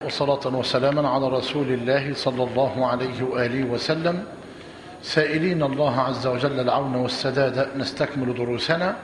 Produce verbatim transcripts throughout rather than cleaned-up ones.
وصلاة وسلاما على رسول الله صلى الله عليه وآله وسلم، سائلين الله عز وجل العون والسداد. نستكمل دروسنا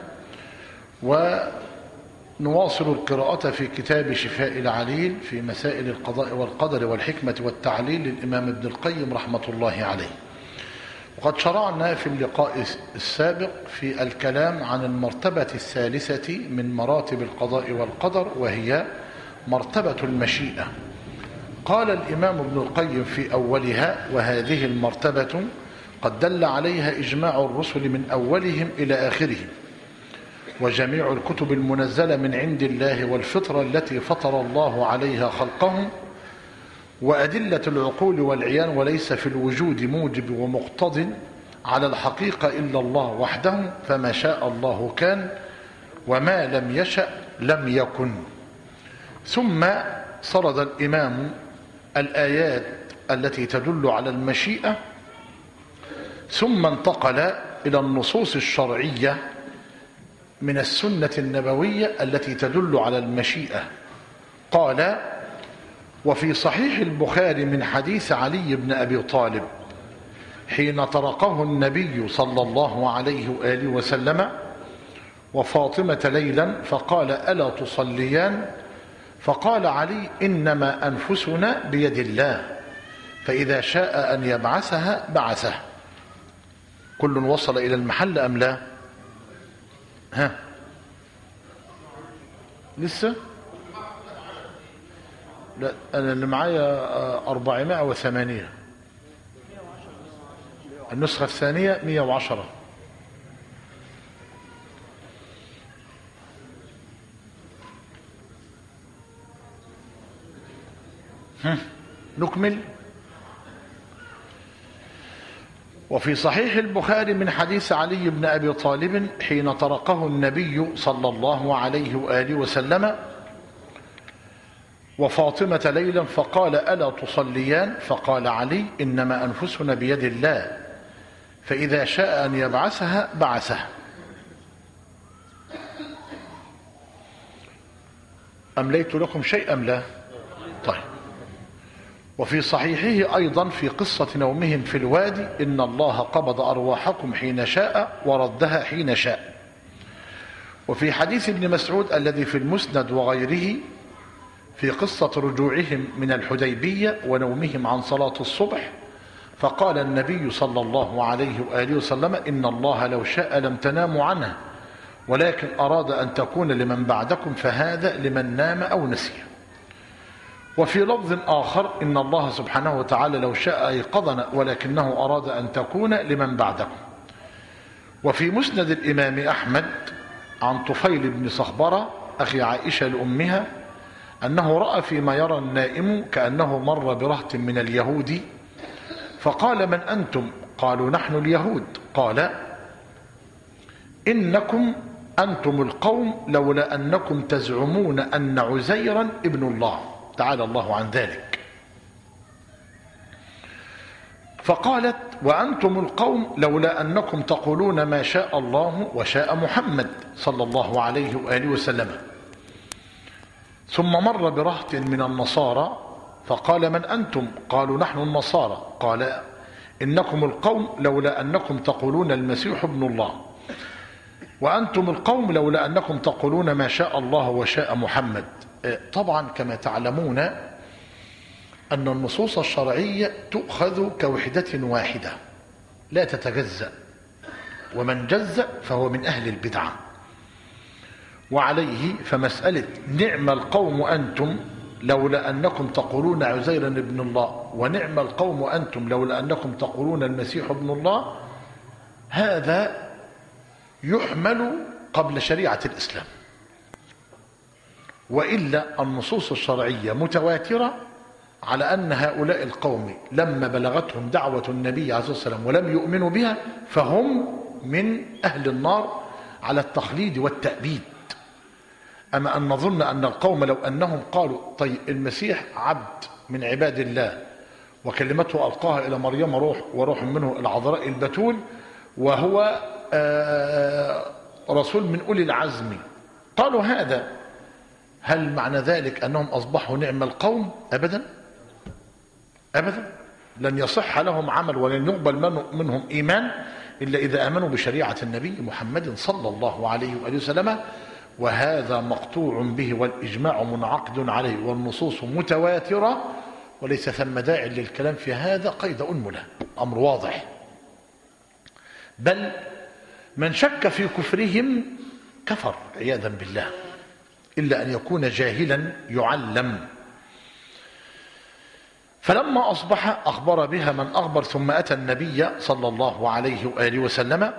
ونواصل القراءة في كتاب شفاء العليل في مسائل القضاء والقدر والحكمة والتعليل للإمام ابن القيم رحمة الله عليه. وقد شرعنا في اللقاء السابق في الكلام عن المرتبة الثالثة من مراتب القضاء والقدر، وهي مرتبة المشيئة. قال الإمام ابن القيم في أولها: وهذه المرتبة قد دل عليها إجماع الرسل من أولهم إلى آخرهم، وجميع الكتب المنزلة من عند الله، والفطرة التي فطر الله عليها خلقهم، وأدلة العقول والعيان، وليس في الوجود موجب ومقتض على الحقيقة إلا الله وحده، فما شاء الله كان، وما لم يشأ لم يكن. ثم سرد الإمام الآيات التي تدل على المشيئة، ثم انتقل إلى النصوص الشرعية من السنة النبوية التي تدل على المشيئة. قال: وفي صحيح البخاري من حديث علي بن أبي طالب حين طرقه النبي صلى الله عليه وآله وسلم وفاطمة ليلا فقال: ألا تصليان؟ فقال علي: إنما أنفسنا بيد الله، فإذا شاء أن يبعثها بعثه. كل وصل إلى المحل أم لا؟ ها لسه؟ لا، أنا اللي معايا أربعمائة وثمانية، النسخة الثانية مئة وعشرة. نكمل. وفي صحيح البخاري من حديث علي بن أبي طالب حين طرقه النبي صلى الله عليه وآله وسلم وفاطمة ليلا فقال: ألا تصليان؟ فقال علي: إنما أنفسنا بيد الله، فإذا شاء أن يبعثها بعثها. أمليت لكم شيء أم لا؟ طيب. وفي صحيحه أيضا في قصة نومهم في الوادي: إن الله قبض أرواحكم حين شاء وردها حين شاء. وفي حديث ابن مسعود الذي في المسند وغيره في قصة رجوعهم من الحديبية ونومهم عن صلاة الصبح، فقال النبي صلى الله عليه وآله وسلم: إن الله لو شاء لم تناموا عنها، ولكن أراد أن تكون لمن بعدكم، فهذا لمن نام أو نسي. وفي لفظ آخر: إن الله سبحانه وتعالى لو شاء أيقظنا، ولكنه أراد أن تكون لمن بعدكم. وفي مسند الإمام أحمد عن طفيل بن صخبرة أخي عائشة لأمها أنه رأى فيما يرى النائم كأنه مر برهط من اليهود، فقال: من أنتم؟ قالوا: نحن اليهود. قال: إنكم أنتم القوم لولا أنكم تزعمون أن عزيرا ابن الله، تعالى الله عن ذلك. فقالت: وأنتم القوم لولا أنكم تقولون ما شاء الله وشاء محمد صلى الله عليه وآله وسلم. ثم مر برهط من النصارى فقال: من أنتم؟ قالوا: نحن النصارى. قال: إنكم القوم لولا أنكم تقولون المسيح ابن الله، وأنتم القوم لولا أنكم تقولون ما شاء الله وشاء محمد. طبعا كما تعلمون أن النصوص الشرعية تؤخذ كوحدة واحدة لا تتجزأ، ومن جزأ فهو من أهل البدعة. وعليه فمسألة نعم القوم أنتم لولا أنكم تقولون عزيرا ابن الله، ونعم القوم أنتم لولا أنكم تقولون المسيح ابن الله، هذا يحمل قبل شريعة الإسلام. وإلا النصوص الشرعية متواترة على أن هؤلاء القوم لما بلغتهم دعوة النبي عليه الصلاة والسلام ولم يؤمنوا بها فهم من أهل النار على التخليد والتأبيد. أما أن نظن أن القوم لو أنهم قالوا: طيب المسيح عبد من عباد الله، وكلمته ألقاها إلى مريم روح، وروح منه العذراء البتول، وهو رسول من أولي العزم، قالوا هذا هل معنى ذلك أنهم أصبحوا نعم القوم؟ أبدا أبدا، لن يصح لهم عمل ولن يقبل منهم إيمان إلا إذا آمنوا بشريعة النبي محمد صلى الله عليه وآله وسلم، وهذا مقطوع به والإجماع منعقد عليه والنصوص متواترة، وليس ثم داع للكلام في هذا قيد أنملة، أمر واضح. بل من شك في كفرهم كفر عياذا بالله، إلا أن يكون جاهلا يعلم. فلما أصبح أخبر بها من أخبر، ثم أتى النبي صلى الله عليه وآله وسلم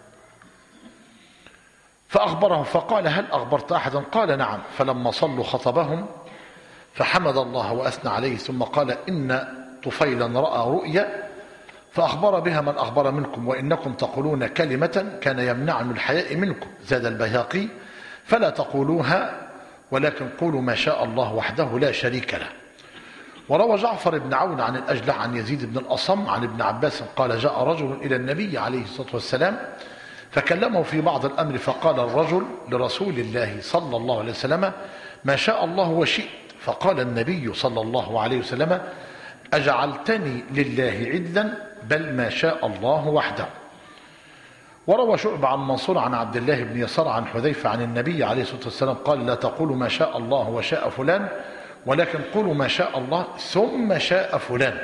فأخبره فقال: هل أخبرت أحدا؟ قال: نعم. فلما صلوا خطبهم فحمد الله وأثنى عليه، ثم قال: إن طفيلا رأى رؤيا فأخبر بها من أخبر منكم، وإنكم تقولون كلمة كان يمنعني الحياء منكم. زاد البيهقي: فلا تقولوها ولكن قولوا ما شاء الله وحده لا شريك له. وروى جعفر بن عون عن الأجلع عن يزيد بن الأصم عن ابن عباس قال: جاء رجل إلى النبي عليه الصلاة والسلام فكلمه في بعض الأمر، فقال الرجل لرسول الله صلى الله عليه وسلم: ما شاء الله وشئت. فقال النبي صلى الله عليه وسلم: أجعلتني لله عدا؟ بل ما شاء الله وحده. وروى شعبة عن منصور عن عبد الله بن يسار عن حذيفة عن النبي عليه الصلاة والسلام قال: لا تقولوا ما شاء الله وشاء فلان، ولكن قولوا ما شاء الله ثم شاء فلان.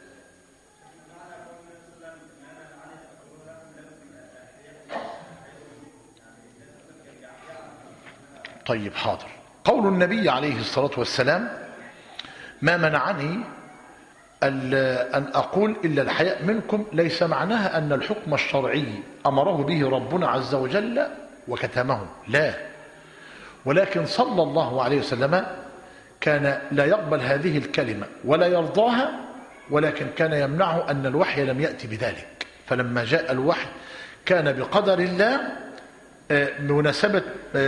طيب حاضر. قول النبي عليه الصلاة والسلام: ما منعني أن أقول إلا الحياء منكم، ليس معناها أن الحكم الشرعي أمره به ربنا عز وجل وكتمه، لا، ولكن صلى الله عليه وسلم كان لا يقبل هذه الكلمة ولا يرضاها، ولكن كان يمنعه أن الوحي لم يأتي بذلك. فلما جاء الوحي كان بقدر الله بمناسبة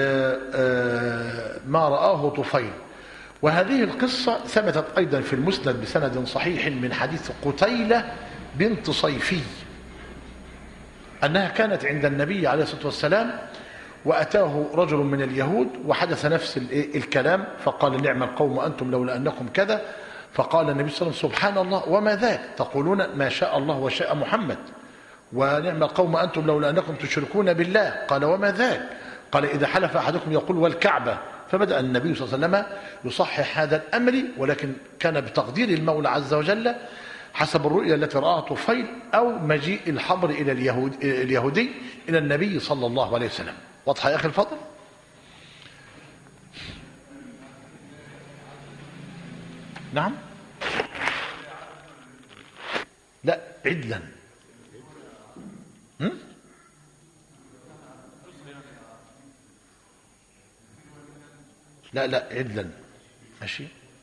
ما رآه طفيل. وهذه القصة ثبتت أيضا في المسند بسند صحيح من حديث قتيلة بنت صيفي أنها كانت عند النبي عليه الصلاة والسلام، وأتاه رجل من اليهود وحدث نفس الكلام، فقال: نعم القوم أنتم لولا أنكم كذا. فقال النبي صلى الله عليه وسلم: سبحان الله، وما ذاك؟ تقولون ما شاء الله وشاء محمد، ونعم القوم أنتم لولا أنكم تشركون بالله. قال: وما ذاك؟ قال: إذا حلف أحدكم يقول والكعبة. فبدأ النبي صلى الله عليه وسلم يصحح هذا الأمر، ولكن كان بتقدير المولى عز وجل حسب الرؤيا التي رآها طفيل أو مجيء الحبر إلى اليهود اليهودي إلى النبي صلى الله عليه وسلم. واضحة يا أخي الفضل؟ نعم. لا، عدلا. هم؟ لا لا عدلا، ماشي.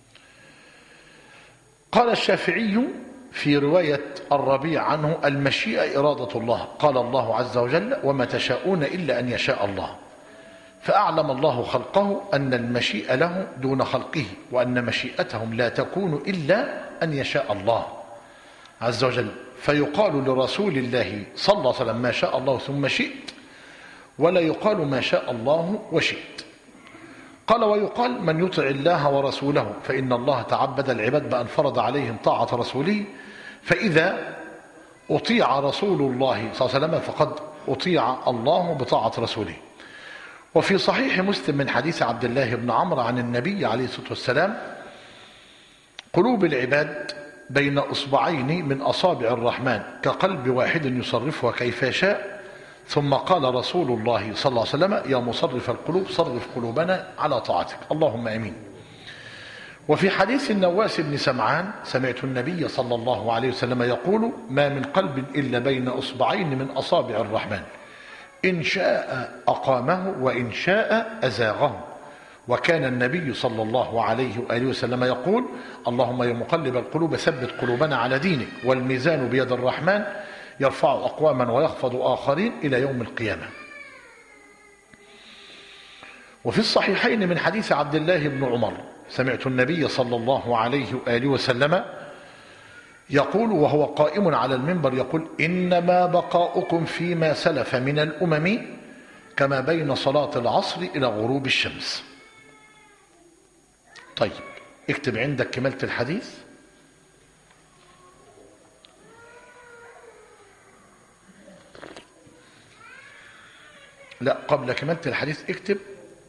قال الشافعي في رواية الربيع عنه: المشيئة إرادة الله، قال الله عز وجل: وما تشاءون إلا أن يشاء الله. فأعلم الله خلقه أن المشيئة له دون خلقه، وأن مشيئتهم لا تكون إلا أن يشاء الله عز وجل. فيقال لرسول الله صلى الله عليه وسلم: ما شاء الله ثم شئت، ولا يقال ما شاء الله وشئت. قال: ويقال: من يطع الله ورسوله فإن الله تعبد العباد بأن فرض عليهم طاعة رسوله، فإذا أطيع رسول الله صلى الله عليه وسلم فقد أطيع الله بطاعة رسوله. وفي صحيح مسلم من حديث عبد الله بن عمرو عن النبي عليه الصلاة والسلام: قلوب العباد بين أصبعين من أصابع الرحمن كقلب واحد يصرفها كيف يشاء. ثم قال رسول الله صلى الله عليه وسلم: يا مصرف القلوب صرف قلوبنا على طاعتك، اللهم آمين. وفي حديث النواس بن سمعان: سمعت النبي صلى الله عليه وسلم يقول: ما من قلب إلا بين أصبعين من أصابع الرحمن، إن شاء أقامه وإن شاء أزاغه. وكان النبي صلى الله عليه وآله وسلم يقول: اللهم يا مقلب القلوب ثبت قلوبنا على دينك، والميزان بيد الرحمن يرفع أقواما ويخفض آخرين إلى يوم القيامة. وفي الصحيحين من حديث عبد الله بن عمر: سمعت النبي صلى الله عليه وآله وسلم يقول وهو قائم على المنبر يقول: إنما بقاؤكم فيما سلف من الأمم كما بين صلاة العصر إلى غروب الشمس. طيب اكتب عندك كمالة الحديث. لا، قبل كمالة الحديث اكتب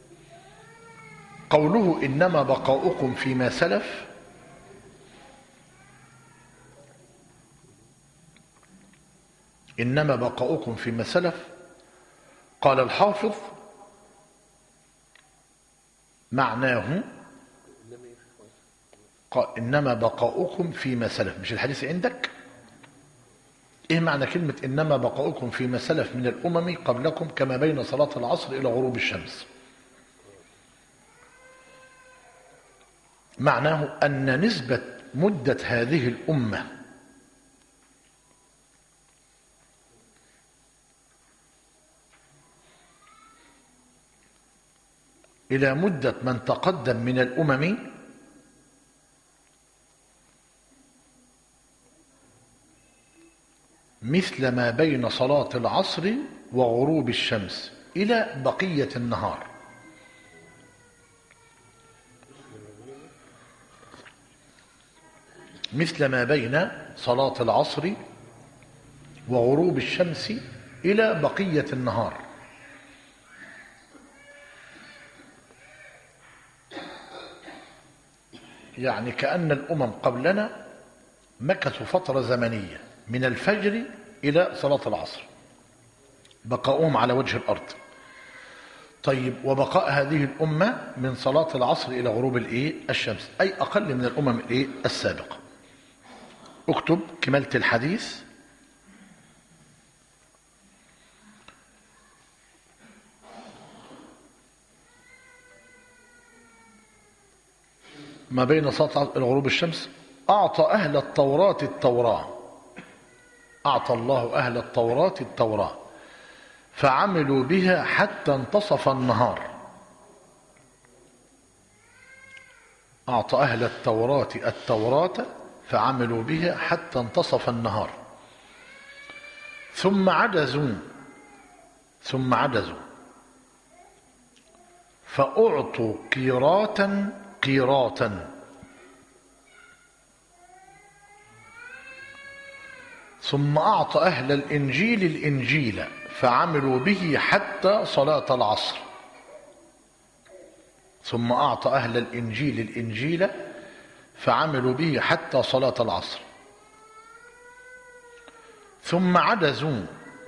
قوله إنما بقاؤكم فيما سلف. إنما بقاؤكم فيما سلف. قال الحافظ معناه قال إنما بقاؤكم فيما سلف، مش الحديث عندك؟ إيه معنى كلمة إنما بقاؤكم فيما سلف من الأمم قبلكم كما بين صلاة العصر إلى غروب الشمس؟ معناه أن نسبة مدة هذه الأمة إلى مدة من تقدم من الأمم مثل ما بين صلاة العصر وغروب الشمس إلى بقية النهار. مثل ما بين صلاة العصر وغروب الشمس إلى بقية النهار. يعني كأن الأمم قبلنا مكثوا فترة زمنية من الفجر إلى صلاة العصر، بقاؤهم على وجه الأرض. طيب وبقاء هذه الأمة من صلاة العصر إلى غروب الإيه؟ الشمس، أي أقل من الأمم الإيه؟ السابقة. اكتب كمالة الحديث. ما بين صلاة العصر إلى غروب الشمس. أعطى أهل التوراة التوراة أعطى الله أهل التوراة التوراة فعملوا بها حتى انتصف النهار. أعطى أهل التوراة التوراة فعملوا بها حتى انتصف النهار. ثم عجزوا ثم عجزوا فأعطوا قيراطا قيراطا. ثم أعطى أهل الإنجيل الإنجيل فعملوا به حتى صلاة العصر. ثم أعطى أهل الإنجيل الإنجيل فعملوا به حتى صلاة العصر. ثم عجزوا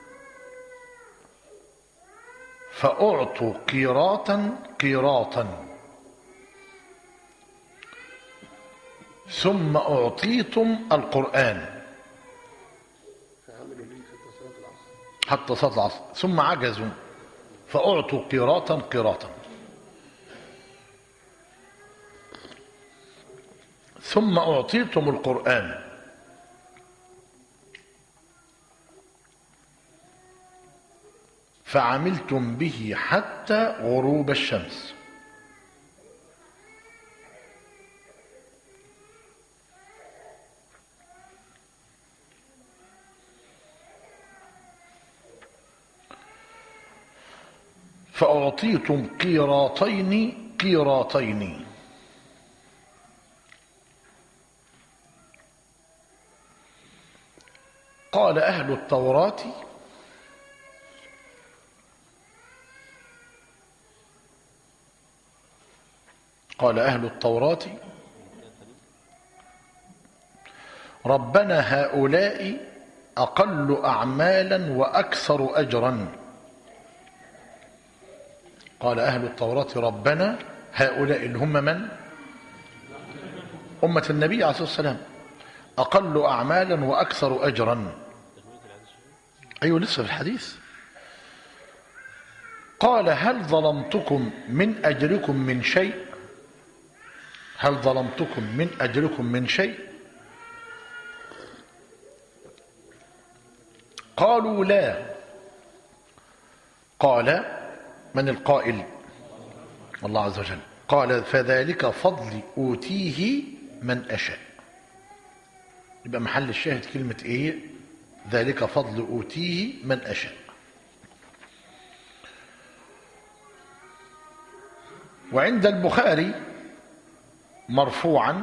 فأعطوا قيراطا قيراطا. ثم أعطيتم القرآن حتى صلاة العصر. ثم عجزوا فأعطوا قيراطا قيراطا. ثم أعطيتم القرآن فعملتم به حتى غروب الشمس. فأعطيتم قيراطين قيراطين. قال أهل التوراة قال أهل التوراة ربنا هؤلاء أقل أعمالا وأكثر أجرا. قال أهل التوراة ربنا هؤلاء اللي هم من؟ أمة النبي عليه الصلاة والسلام أقل أعمالا وأكثر أجرا. أيوة لسه في الحديث. قال هل ظلمتكم من أجركم من شيء؟ هل ظلمتكم من أجركم من شيء؟ قالوا لا. قال من القائل؟ الله عز وجل. قال فذلك فضل أوتيه من أشاء. يبقى محل الشاهد كلمة إيه؟ ذلك فضل أوتيه من أشاء. وعند البخاري مرفوعا: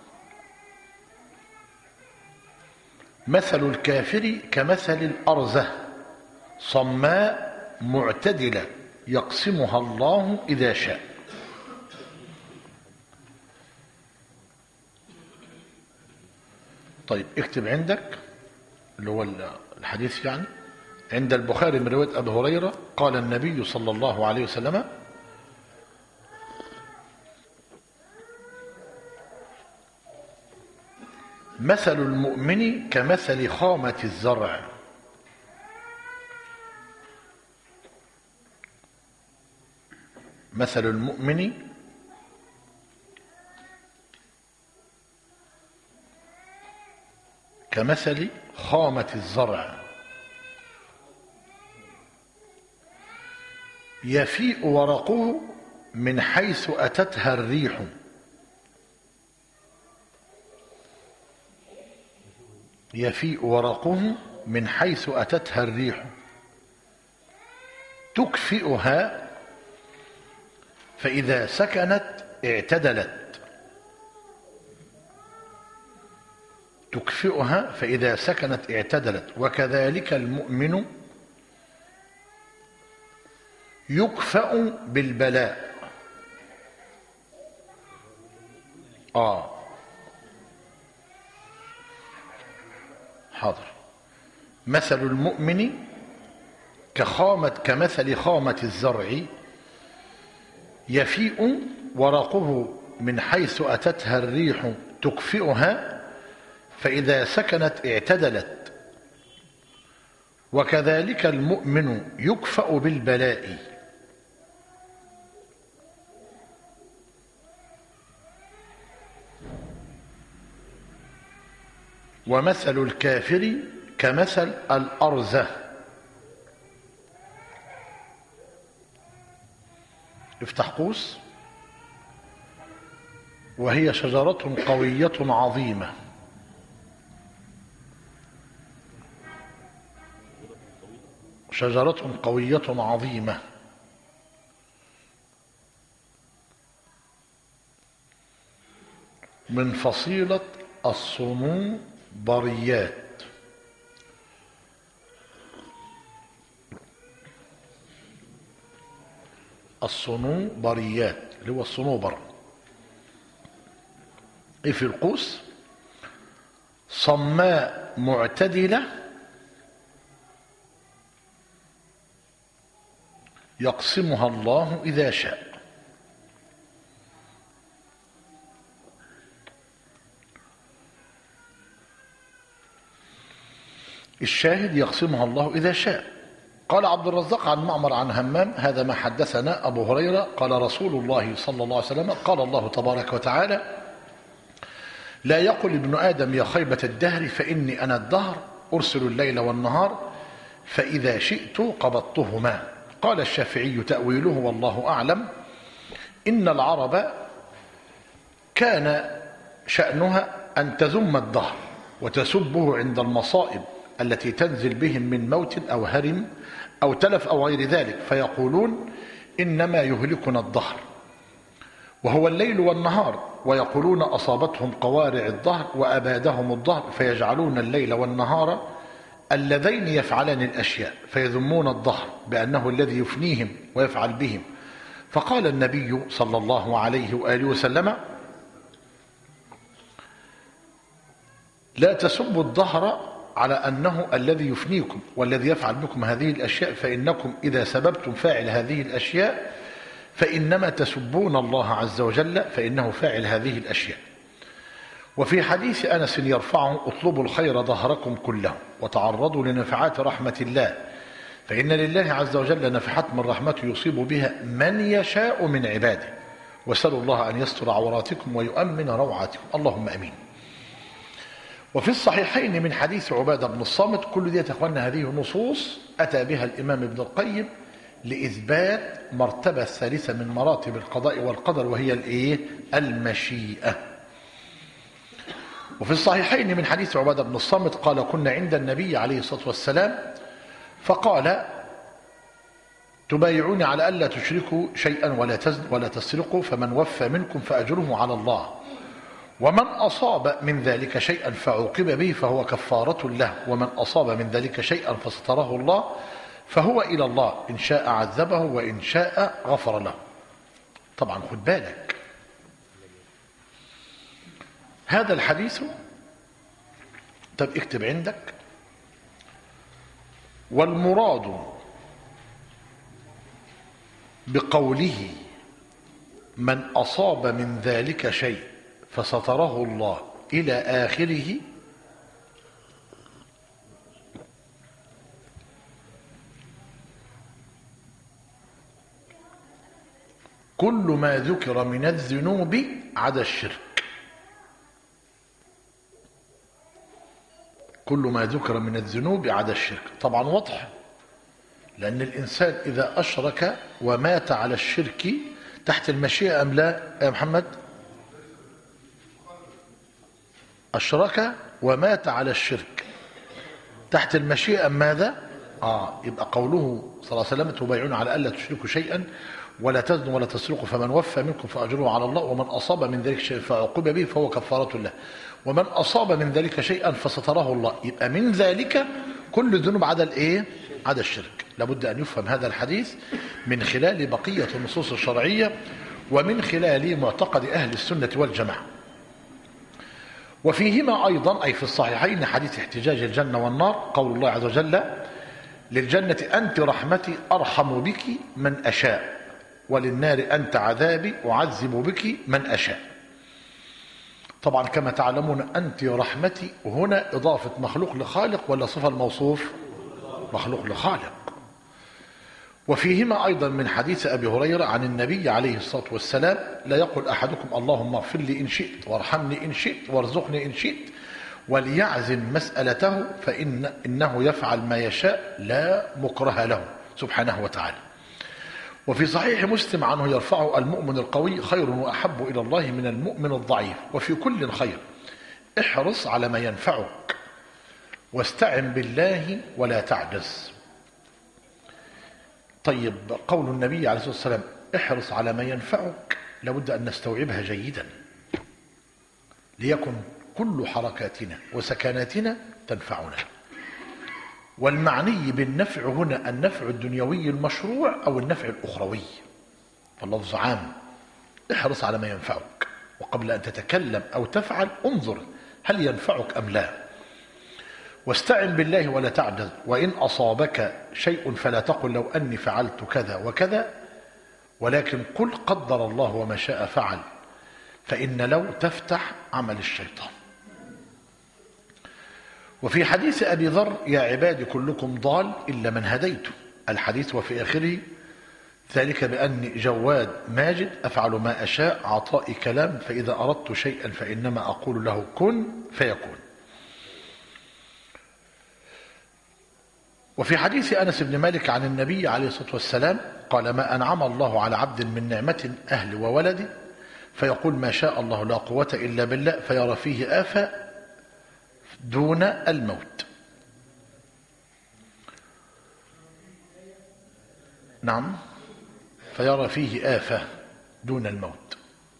مثل الكافر كمثل الأرزة صماء معتدلة يقسمها الله إذا شاء. طيب اكتب عندك اللي هو الحديث، يعني عند البخاري من رواية أبي هريرة قال النبي صلى الله عليه وسلم: مثل المؤمن كمثل خامة الزرع. مثل المؤمن كمثل خامة الزرع يفيء ورقه من حيث أتتها الريح. يفيء ورقه من حيث أتتها الريح تكفئها فإذا سكنت اعتدلت. تكفئها فإذا سكنت اعتدلت. وكذلك المؤمن يكفأ بالبلاء. آه حاضر. مثل المؤمن كخامة كمثل خامة الزرع يفيء ورقه من حيث أتتها الريح تكفئها فإذا سكنت اعتدلت. وكذلك المؤمن يكفأ بالبلاء. ومثل الكافر كمثل الأرزة. افتح قوس. وهي شجرة قوية عظيمة شجرة قوية عظيمة من فصيلة الصنوبريات. الصنوبريات اللي هو الصنوبر. ايه في القوس؟ صماء معتدلة يقسمها الله إذا شاء. الشاهد يقسمها الله إذا شاء. قال عبد الرزاق عن معمر عن همام: هذا ما حدثنا أبو هريرة قال رسول الله صلى الله عليه وسلم: قال الله تبارك وتعالى: لا يقل ابن آدم يا خيبة الدهر فإني أنا الدهر أرسل الليل والنهار فإذا شئت قبضتهما. قال الشافعي تأويله والله أعلم: إن العرب كان شأنها أن تذم الدهر وتسبه عند المصائب التي تنزل بهم من موت أو هرم أو تلف أو غير ذلك، فيقولون إنما يهلكنا الدهر وهو الليل والنهار، ويقولون أصابتهم قوارع الدهر وأبادهم الدهر، فيجعلون الليل والنهار اللذين يفعلان الأشياء، فيذمون الدهر بأنه الذي يفنيهم ويفعل بهم. فقال النبي صلى الله عليه وآله وسلم: لا تسبوا الدهر على أنه الذي يفنيكم والذي يفعل بكم هذه الأشياء، فإنكم إذا سببتم فاعل هذه الأشياء فإنما تسبون الله عز وجل فإنه فاعل هذه الأشياء. وفي حديث أنس يرفعه: اطلبوا الخير ظهركم كله وتعرضوا لنفحات رحمة الله فإن لله عز وجل نفحات من رحمته يصيب بها من يشاء من عباده، وسألوا الله أن يستر عوراتكم ويؤمن روعاتكم. اللهم أمين. وفي الصحيحين من حديث عبادة بن الصامت. كل دي تقولنا هذه النصوص أتى بها الإمام ابن القيم لإثبات مرتبة الثالثة من مراتب القضاء والقدر، وهي الإيه؟ المشيئة. وفي الصحيحين من حديث عبادة بن الصامت قال: كنا عند النبي عليه الصلاة والسلام فقال: تبايعوني على ألا تشركوا شيئا ولا تزن ولا تسرقوا، فمن وفى منكم فأجره على الله، ومن أصاب من ذلك شيئا فعوقب به فهو كفارة له، ومن أصاب من ذلك شيئا فستره الله فهو إلى الله، إن شاء عذبه وإن شاء غفر له. طبعا خد بالك، هذا الحديث، طب اكتب عندك: والمراد بقوله من أصاب من ذلك شيء فستره الله إلى آخره كل ما ذكر من الذنوب عدا الشرك. كل ما ذكر من الذنوب عدا الشرك. طبعا واضح، لأن الإنسان إذا أشرك ومات على الشرك تحت المشيئة أم لا يا محمد؟ أشرك ومات على الشرك تحت المشيئة أم ماذا؟ آه يبقى قوله صلى الله عليه وسلم: تبايعون على ألا تشركوا شيئا ولا تزنوا ولا تسرقوا فمن وفى منكم فأجره على الله، ومن أصاب من ذلك شيئا فعوقب به فهو كفارة له، ومن أصاب من ذلك شيئا فستره الله. يبقى من ذلك كل الذنوب عدا الايه؟ عدا الشرك. لابد أن يفهم هذا الحديث من خلال بقية النصوص الشرعية ومن خلال معتقد أهل السنة والجماعة. وفيهما أيضا أي في الصحيحين حديث احتجاج الجنة والنار، قول الله عز وجل: للجنة أنت رحمتي أرحم بك من أشاء، وللنار أنت عذابي أعذب بك من أشاء. طبعا كما تعلمون أنت رحمتي هنا إضافة مخلوق لخالق ولا صفة الموصوف؟ مخلوق لخالق. وفيهما أيضا من حديث أبي هريرة عن النبي عليه الصلاة والسلام: لا يقول أحدكم اللهم اغفر لي إن شئت وارحمني إن شئت وارزقني إن شئت، وليعزم مسألته فإن إنه يفعل ما يشاء لا مكره له سبحانه وتعالى. وفي صحيح مسلم عنه يرفعه: المؤمن القوي خير وأحب إلى الله من المؤمن الضعيف، وفي كل خير، احرص على ما ينفعك واستعن بالله ولا تعجز. طيب قول النبي عليه الصلاة والسلام احرص على ما ينفعك لابد أن نستوعبها جيدا، ليكن كل حركاتنا وسكناتنا تنفعنا. والمعني بالنفع هنا النفع الدنيوي المشروع أو النفع الأخروي، فاللفظ عام. احرص على ما ينفعك، وقبل أن تتكلم أو تفعل انظر هل ينفعك أم لا. واستعن بالله ولا تعجز، وإن أصابك شيء فلا تقل لو أني فعلت كذا وكذا، ولكن قل قدر الله وما شاء فعل، فإن لو تفتح عمل الشيطان. وفي حديث أبي ذر: يا عبادي كلكم ضال إلا من هديته، الحديث وفي آخره: ذلك بأني جواد ماجد أفعل ما أشاء عطائي كلام، فإذا أردت شيئا فإنما أقول له كن فيكون. وفي حديث أنس بن مالك عن النبي عليه الصلاة والسلام قال: ما أنعم الله على عبد من نعمة أهل وولد فيقول ما شاء الله لا قوة إلا بالله، فيرى فيه آفة دون الموت. نعم، فيرى فيه آفة دون الموت.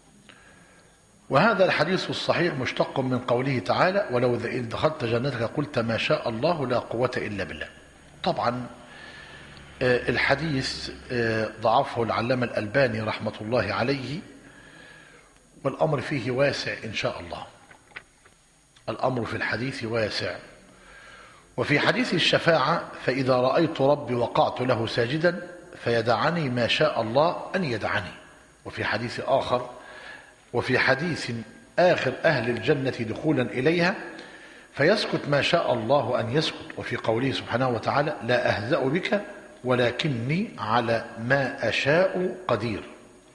وهذا الحديث الصحيح مشتق من قوله تعالى: ولو إذ دخلت جنتك قلت ما شاء الله لا قوة إلا بالله. طبعا الحديث ضعفه العلامة الألباني رحمة الله عليه، والأمر فيه واسع إن شاء الله. الأمر في الحديث واسع. وفي حديث الشفاعة: فإذا رأيت ربي وقعت له ساجدا فيدعني ما شاء الله أن يدعني. وفي حديث آخر: وفي حديث آخر أهل الجنة دخولا إليها فيسكت ما شاء الله أن يسكت. وفي قوله سبحانه وتعالى: لا أهزأ بك ولكني على ما أشاء قدير.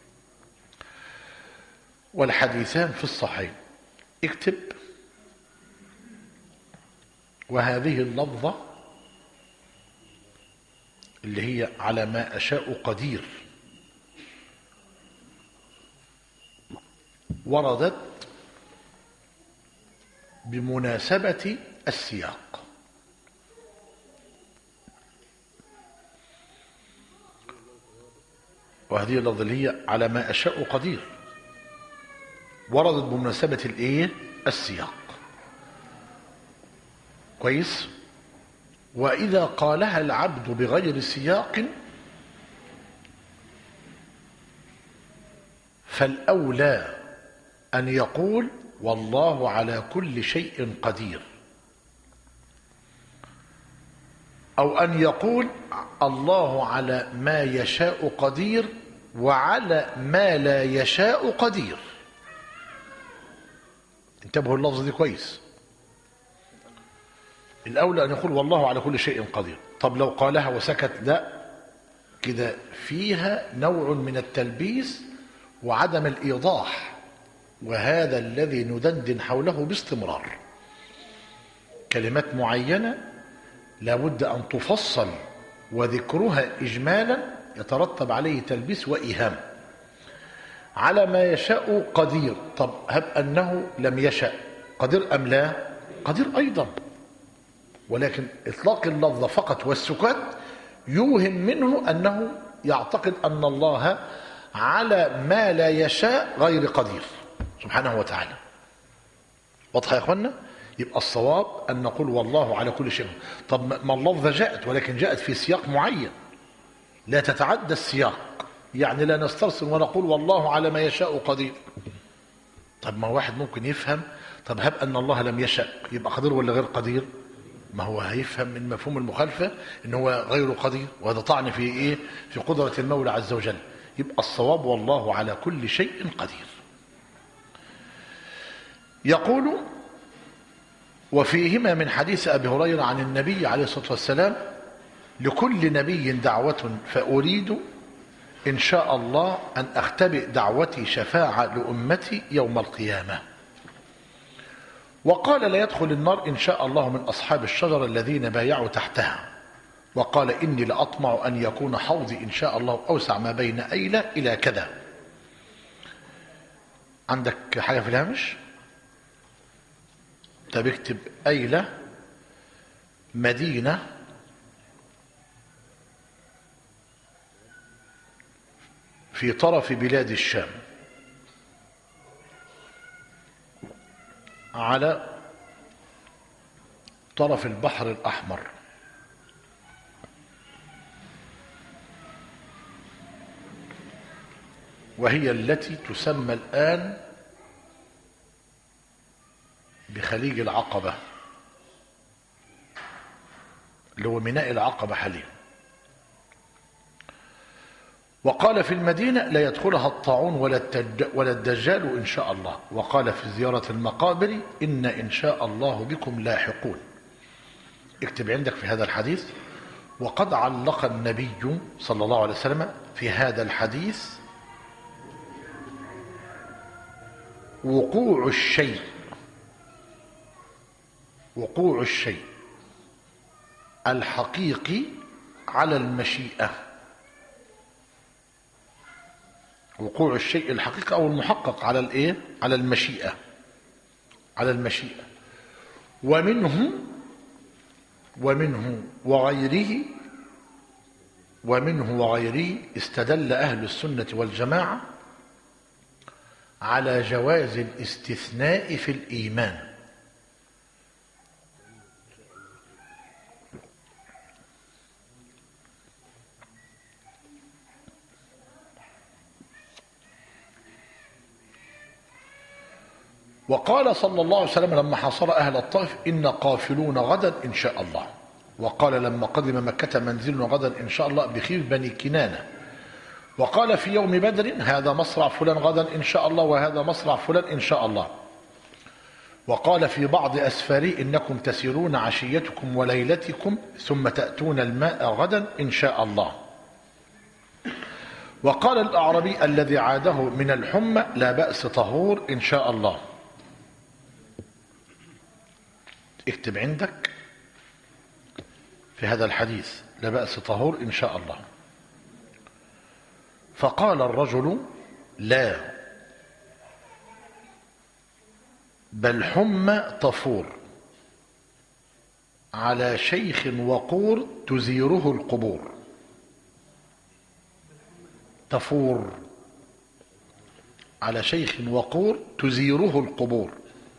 والحديثان في الصحيح. اكتب: وهذه اللفظة اللي هي على ما أشاء قدير وردت بمناسبة السياق. وهذه اللفظة اللي هي على ما أشاء قدير وردت بمناسبة الايه السياق. كويس. وإذا قالها العبد بغير سياق فالأولى أن يقول والله على كل شيء قدير، أو أن يقول الله على ما يشاء قدير وعلى ما لا يشاء قدير. انتبهوا اللفظ دي كويس. الأولى أن يقول والله على كل شيء قدير. طب لو قالها وسكت، لا، كده فيها نوع من التلبيس وعدم الإيضاح، وهذا الذي ندندن حوله باستمرار. كلمات معينة لابد أن تفصل، وذكرها إجمالا يترتب عليه تلبيس وإيهام. على ما يشاء قدير، طب هب أنه لم يشأ، قدير أم لا؟ قدير أيضا، ولكن إطلاق اللفظ فقط والسكات يوهم منه أنه يعتقد أن الله على ما لا يشاء غير قدير سبحانه وتعالى. واضح يا أخوانا؟ يبقى الصواب أن نقول والله على كل شيء. طب ما اللفظة جاءت، ولكن جاءت في سياق معين لا تتعدى السياق، يعني لا نسترسل ونقول والله على ما يشاء قدير. طب ما واحد ممكن يفهم، طب هب أن الله لم يشأ يبقى قدير ولا غير قدير؟ ما هو هيفهم من مفهوم المخالفة ان هو غير قدير، وهذا طعن في ايه؟ في قدرة المولى عز وجل. يبقى الصواب والله على كل شيء قدير. يقول وفيهما من حديث أبي هريرة عن النبي عليه الصلاة والسلام: لكل نبي دعوة فأريد إن شاء الله أن أختبئ دعوتي شفاعة لأمتي يوم القيامة. وقال: لا يدخل النار إن شاء الله من أصحاب الشجرة الذين بايعوا تحتها. وقال: إني لأطمع أن يكون حوضي إن شاء الله أوسع ما بين أيلة إلى كذا. عندك حاجة في الهامش؟ طب اكتب أيلة مدينة في طرف بلاد الشام على طرف البحر الأحمر، وهي التي تسمى الآن بخليج العقبة، اللي هو ميناء العقبة حاليا. وقال: في المدينة لا يدخلها الطاعون ولا الدجال إن شاء الله. وقال: في زيارة المقابر: إن إن شاء الله بكم لاحقون. اكتب عندك في هذا الحديث: وقد علق النبي صلى الله عليه وسلم في هذا الحديث وقوع الشيء وقوع الشيء الحقيقي على المشيئة. وقوع الشيء الحقيقي أو المحقق على الإيه؟ على المشيئة، على المشيئة. ومنه ومنه وغيره ومنه وغيره استدل أهل السنة والجماعة على جواز الاستثناء في الإيمان. وقال صلى الله عليه وسلم لما حاصر أهل الطائف: إن قافلون غدا إن شاء الله. وقال لما قدم مكة: منزلنا غدا إن شاء الله بخيف بني كنانة. وقال في يوم بدر: هذا مصرع فلان غدا إن شاء الله، وهذا مصرع فلان إن شاء الله. وقال في بعض أسفاره: إنكم تسيرون عشيتكم وليلتكم ثم تأتون الماء غدا إن شاء الله. وقال الأعرابي الذي عاده من الحمى: لا بأس طهور إن شاء الله. اكتب عندك في هذا الحديث: لا بأس طهور إن شاء الله. فقال الرجل: لا، بل حمى طفور على شيخ وقور تزيره القبور. تفور على شيخ وقور تزيره القبور.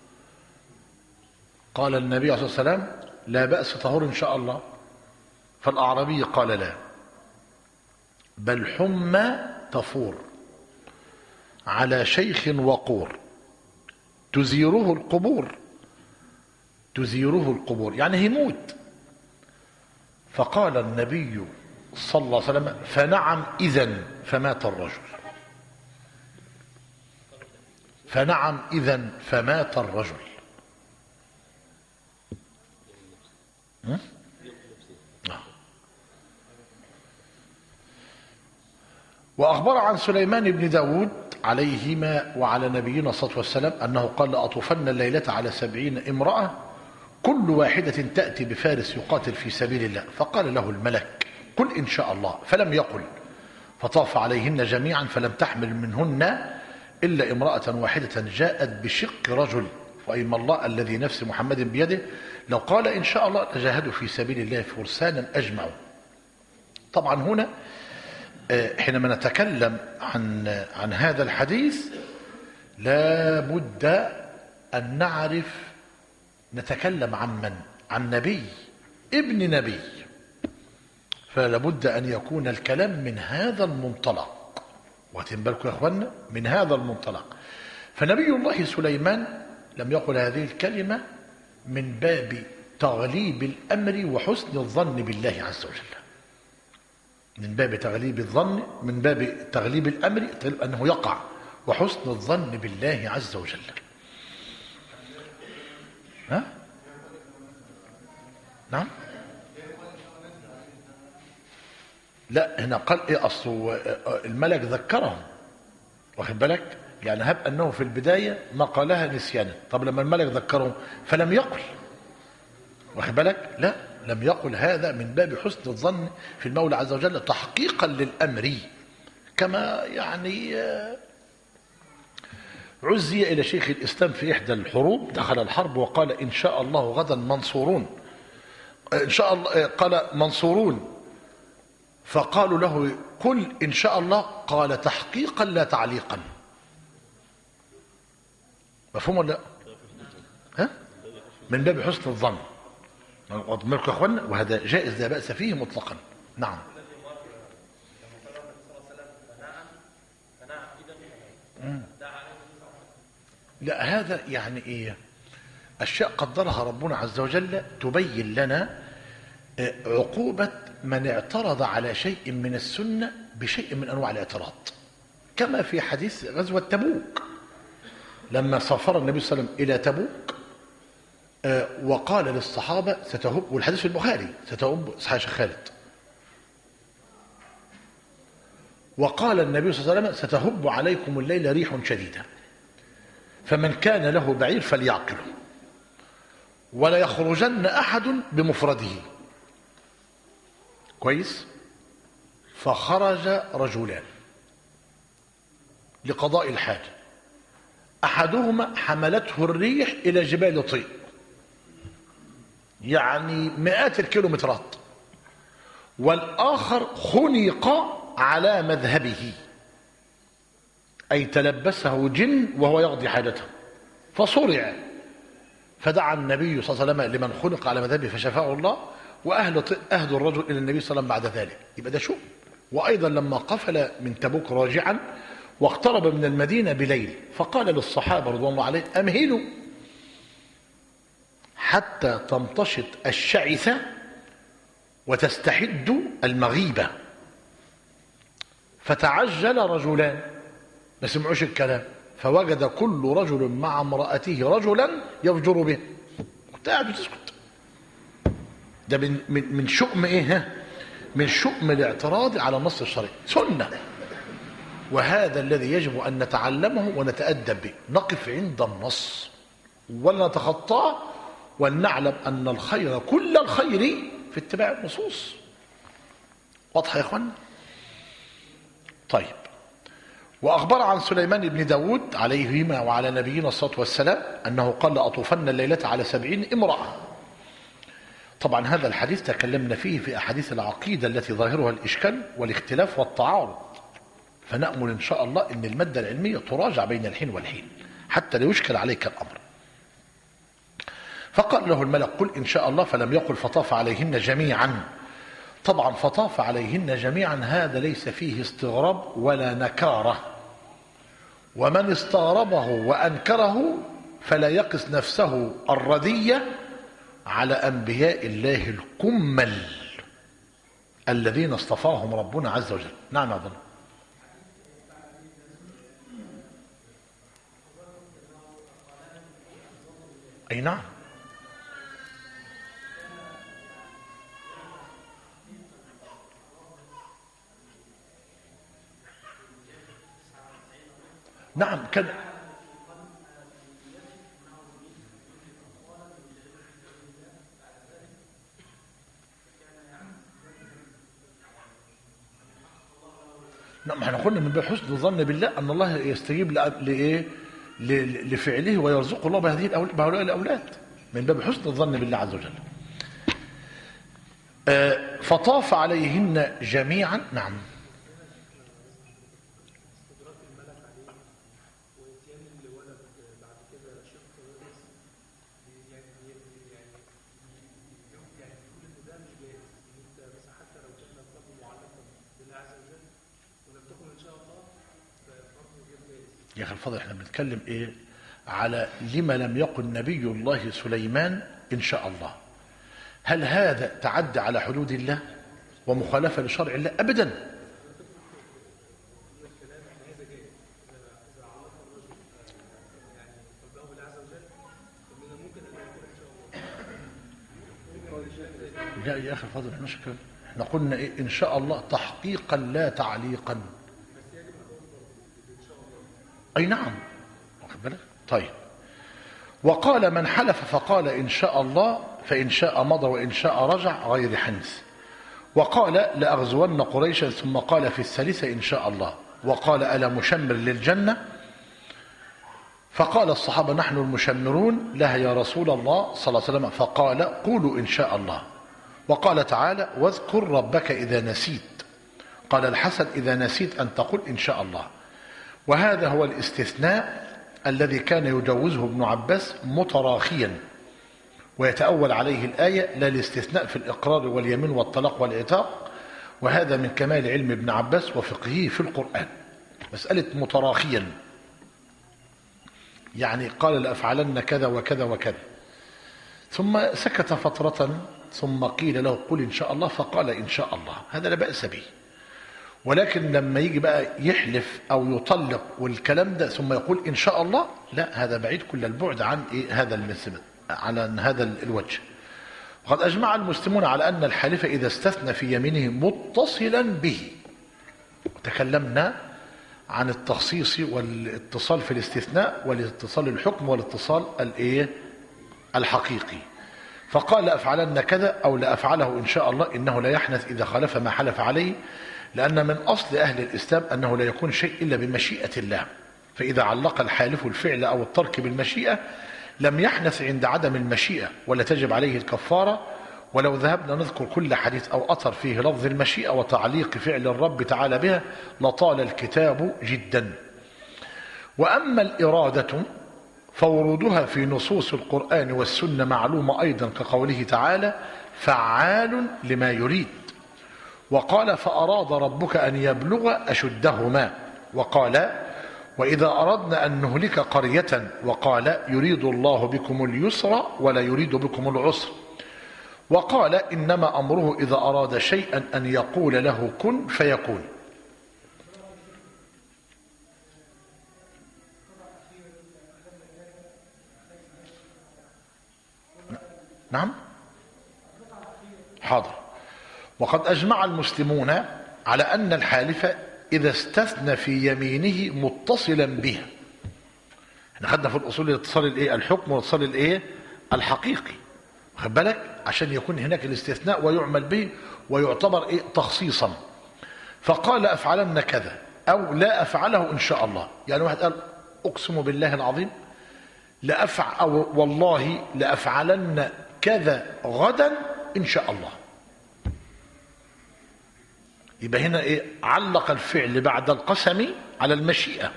قال النبي عليه الصلاة والسلام لا بأس طهور إن شاء الله. فالأعرابي قال لا، بل حمى تفور على شيخ وقور تزيره القبور. تزيره القبور يعني يموت. فقال النبي صلى الله عليه وسلم فنعم إذن، فمات الرجل. فنعم إذن فمات الرجل. وأخبر عن سليمان بن داود عليهما وعلى نبينا الصلاة والسلام أنه قال لأطوفن الليلة على سبعين امرأة كل واحدة تأتي بفارس يقاتل في سبيل الله. فقال له الملك قل إن شاء الله، فلم يقل. فطاف عليهن جميعا فلم تحمل منهن إلا امرأة واحدة جاءت بشق رجل. وأيم الله الذي نفس محمد بيده لو قال إن شاء الله لجاهدوا في سبيل الله فرسانا أجمعوا. طبعا هنا حينما نتكلم عن عن هذا الحديث لا بد أن نعرف نتكلم عن من؟ عن نبي ابن نبي. فلا بد أن يكون الكلام من هذا المنطلق، واخدين بالكم يا اخوانا؟ من هذا المنطلق. فنبي الله سليمان لم يقل هذه الكلمة من باب تغليب الأمر وحسن الظن بالله عز وجل، من باب تغليب الظن، من باب تغليب الأمر أنه يقع، وحسن الظن بالله عز وجل. ها؟ نعم؟ لا، هنا قال ايه؟ اصل الملك ذكرهم، واخد بالك؟ يعني هب انه في البدايه ما قالها نسيانا. طب لما الملك ذكرهم فلم يقل، واخد بالك؟ لا، لم يقل هذا من باب حسن الظن في المولى عز وجل تحقيقا للامر. كما يعني عزي الى شيخ الاسلام في احدى الحروب، دخل الحرب وقال ان شاء الله غدا منصورون، ان شاء الله قال منصورون. فقالوا له قل إن شاء الله، قال تحقيقا لا تعليقا. مفهوم ولا لا؟ ها؟ من باب حسن الظن. أضمرك يا أخوانا، وهذا جائز لا بأس فيه مطلقا. نعم. لا، هذا يعني إيه؟ أشياء قدرها ربنا عز وجل تبين لنا عقوبة من اعترض على شيء من السنة بشيء من أنواع الاعتراض، كما في حديث غزوة تبوك لما سافر النبي صلى الله عليه وسلم إلى تبوك وقال للصحابة ستهب، والحديث في البخاري، ستهب صحيح شيخ خالد، وقال النبي صلى الله عليه وسلم ستهب عليكم الليل ريح شديدة فمن كان له بعير فليعقله ولا يخرجن أحد بمفرده. كويس؟ فخرج رجلان لقضاء الحاجة، أحدهما حملته الريح إلى جبال طيء، يعني مئات الكيلومترات، والآخر خنق على مذهبه، أي تلبسه جن وهو يقضي حاجته فصرع. فدعا النبي صلى الله عليه وسلم لمن خنق على مذهبه فشفاه الله، وأهل أهدوا الرجل إلى النبي صلى الله عليه وسلم بعد ذلك. يبقى ده شؤم. وأيضا لما قفل من تبوك راجعا واقترب من المدينة بليل فقال للصحابة رضوان الله عليهم أمهلوا حتى تمتشط الشعثة وتستحد المغيبة. فتعجل رجلان ما سمعوش الكلام، فوجد كل رجل مع امرأته رجلا يفجر به. كنت قاعد وتسكت. ده من من من شؤم ايه؟ من شؤم الاعتراض على النص الشرعي، سنة. وهذا الذي يجب أن نتعلمه ونتأدب به، نقف عند النص ولا نتخطاه، ولنعلم أن الخير كل الخير في اتباع النصوص. واضحة يا اخوانا؟ طيب. وأخبر عن سليمان بن داود عليهما وعلى نبينا الصلاة والسلام أنه قال لأطوفن الليلة على سبعين امرأة. طبعا هذا الحديث تكلمنا فيه في أحاديث العقيدة التي ظاهرها الإشكال والاختلاف والتعارض، فنأمل إن شاء الله أن المادة العلمية تراجع بين الحين والحين حتى لا يشكل عليك الأمر. فقال له الملك قل إن شاء الله، فلم يقل فطاف عليهن جميعا. طبعا فطاف عليهن جميعا هذا ليس فيه استغراب ولا نكارة، ومن استغربه وأنكره فلا يقس نفسه الردية على أنبياء الله الكمل الذين اصطفاهم ربنا عز وجل. نعم أظن أي نعم نعم كان نعم احنا قلنا من باب حسن الظن بالله أن الله يستجيب لإيه لفعله ويرزق الله بهذه بهؤلاء الأولاد من باب حسن الظن بالله عز وجل. فطاف عليهن جميعا. نعم يا أخي الفضل احنا بنتكلم ايه على لما لم يقل نبي الله سليمان إن شاء الله. هل هذا تعدى على حدود الله ومخالفة لشرع الله؟ أبدا. لا يا أخي الفضل احنا شكرا احنا قلنا إيه إن شاء الله تحقيقا لا تعليقا. أي نعم واخد بالك. طيب وقال من حلف فقال إن شاء الله فإن شاء مضى وإن شاء رجع غير حنث. وقال لأغزون قريشا ثم قال في الثالثة إن شاء الله. وقال ألا مشمر للجنة؟ فقال الصحابة نحن المشمرون لها يا رسول الله صلى الله عليه وسلم. فقال قولوا إن شاء الله. وقال تعالى واذكر ربك إذا نسيت. قال الحسن إذا نسيت أن تقول إن شاء الله. وهذا هو الاستثناء الذي كان يجوزه ابن عباس متراخيا ويتأول عليه الآية، لا الاستثناء في الإقرار واليمين والطلاق والعتاق. وهذا من كمال علم ابن عباس وفقهه في القرآن. مسألة متراخيا يعني قال لأفعلن كذا وكذا وكذا ثم سكت فترة ثم قيل له قل إن شاء الله فقال إن شاء الله، هذا لا بأس به. ولكن لما يجي بقى يحلف أو يطلق والكلام ده ثم يقول إن شاء الله، لا هذا بعيد كل البعد عن إيه هذا المثل على هذا الوجه. وقد أجمع المسلمون على أن الحالف إذا استثنى في يمينه متصلا به. وتكلمنا عن التخصيص والاتصال في الاستثناء والاتصال الحكم والاتصال الايه الحقيقي. فقال لأفعلن كذا أو لأفعله إن شاء الله إنه لا يحنث إذا خالف ما حلف عليه، لأن من أصل أهل الإسلام أنه لا يكون شيء إلا بمشيئة الله. فإذا علق الحالف الفعل أو الترك بالمشيئة لم يحنث عند عدم المشيئة ولا تجب عليه الكفارة. ولو ذهبنا نذكر كل حديث أو أثر فيه لفظ المشيئة وتعليق فعل الرب تعالى بها لطال الكتاب جدا. وأما الإرادة فورودها في نصوص القرآن والسنة معلومة أيضا كقوله تعالى فعال لما يريد. وقال فأراد ربك أن يبلغ أشدهما. وقال وإذا أردنا أن نهلك قرية وقال يريد الله بكم اليسر ولا يريد بكم العسر. وقال إنما أمره إذا أراد شيئا أن يقول له كن فيكون. نعم حاضر. وقد أجمع المسلمون على أن الحالف إذا استثنى في يمينه متصلا بها. احنا خدنا في الأصول الاتصال الايه الحكم والاتصال الايه الحقيقي، واخد بالك، عشان يكون هناك الاستثناء ويعمل به ويعتبر ايه تخصيصا. فقال أفعلن كذا أو لا أفعله إن شاء الله. يعني واحد قال أقسم بالله العظيم لأفعل أو والله لأفعلن كذا غدا إن شاء الله. يبقى هنا إيه؟ علق الفعل بعد القسم على المشيئة.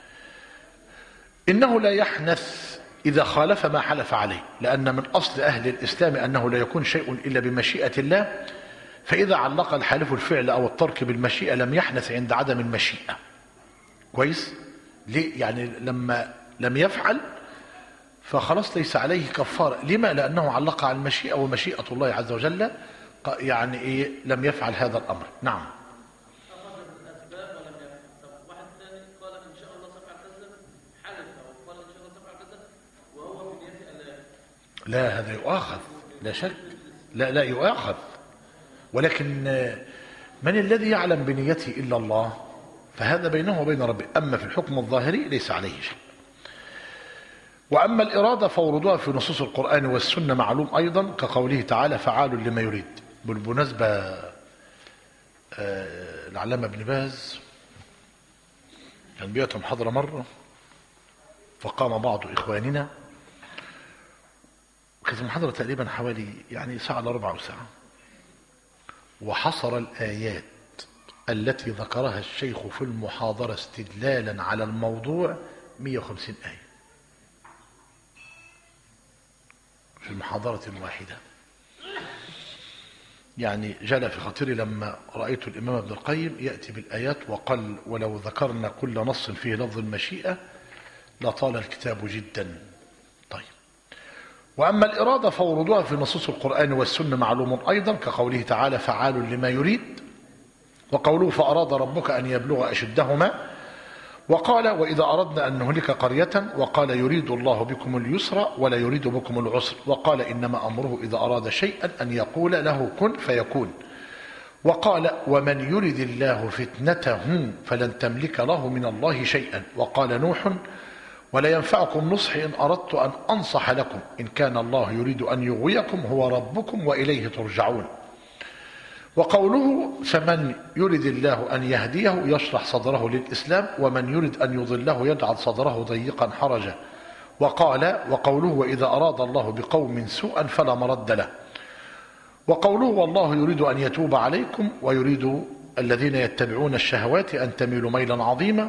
إنه لا يحنث إذا خالف ما حلف عليه، لأن من أصل أهل الإسلام أنه لا يكون شيء إلا بمشيئة الله، فإذا علق الحالف الفعل أو الترك بالمشيئة لم يحنث عند عدم المشيئة. كويس؟ ليه؟ يعني لما لم يفعل فخلاص ليس عليه كفارة. لما؟ لأنه علق على المشيئة، ومشيئة الله عز وجل يعني إيه؟ لم يفعل هذا الأمر. نعم. لا، هذا يؤاخذ لا شك، لا لا يؤاخذ، ولكن من الذي يعلم بنيته إلا الله؟ فهذا بينه وبين ربه. أما في الحكم الظاهري ليس عليه شيء. وأما الإرادة فوردها في نصوص القرآن والسنة معلوم أيضا، كقوله تعالى فعال لما يريد. بالمناسبة العلامة ابن باز كان بيأتي محاضرة مرة، فقام بعض إخواننا، كانت المحاضرة تقريبا حوالي يعني ساعة إلا ربع أو ساعة، وحصر الآيات التي ذكرها الشيخ في المحاضرة استدلالا على الموضوع مئة وخمسين آية في المحاضرة الواحدة. يعني جل في خاطري لما رأيت الإمام ابن القيم يأتي بالآيات وقال ولو ذكرنا كل نص فيه لفظ المشيئة لطال الكتاب جدا. طيب. وأما الإرادة فوردها في نصوص القرآن والسنة معلوم أيضا، كقوله تعالى فعال لما يريد، وقوله فأراد ربك أن يبلغ أشدهما، وقال وإذا أردنا أن نهلك قرية، وقال يريد الله بكم اليسر ولا يريد بكم العسر، وقال إنما أمره إذا أراد شيئا أن يقول له كن فيكون، وقال ومن يريد الله فتنته فلن تملك له من الله شيئا، وقال نوح ولا ينفعكم نصحي إن أردت أن أنصح لكم إن كان الله يريد أن يغويكم هو ربكم وإليه ترجعون، وقوله فمن يريد الله أن يهديه يشرح صدره للإسلام ومن يريد أن يضله يجعل صدره ضيقا حرجا، وقال وقوله وإذا أراد الله بقوم سوءا فلا مرد له، وقوله والله يريد أن يتوب عليكم ويريد الذين يتبعون الشهوات أن تميلوا ميلا عظيما،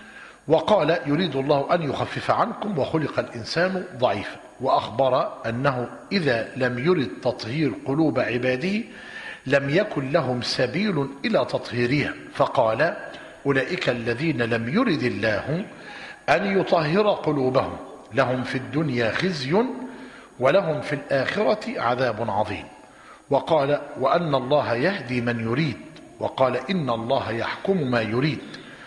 وقال يريد الله أن يخفف عنكم وخلق الإنسان ضعيفا، وأخبر أنه إذا لم يرد تطهير قلوب عباده لم يكن لهم سبيل إلى تطهيرها، فقال أولئك الذين لم يرد الله أن يطهر قلوبهم لهم في الدنيا خزي ولهم في الآخرة عذاب عظيم، وقال وأن الله يهدي من يريد، وقال إن الله يحكم ما يريد،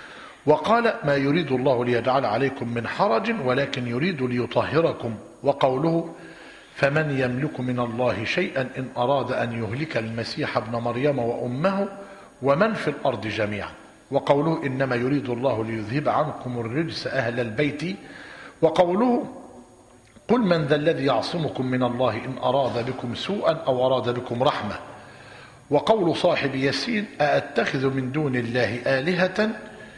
وقال ما يريد الله ليجعل عليكم من حرج ولكن يريد ليطهركم، وقوله فمن يملك من الله شيئا إن أراد أن يهلك المسيح ابن مريم وأمه ومن في الأرض جميعا، وقوله إنما يريد الله ليذهب عنكم الرجس أهل البيت، وقوله قل من ذا الذي يعصمكم من الله إن أراد بكم سوءا أو أراد بكم رحمة، وقول صاحب ياسين أأتخذ من دون الله آلهة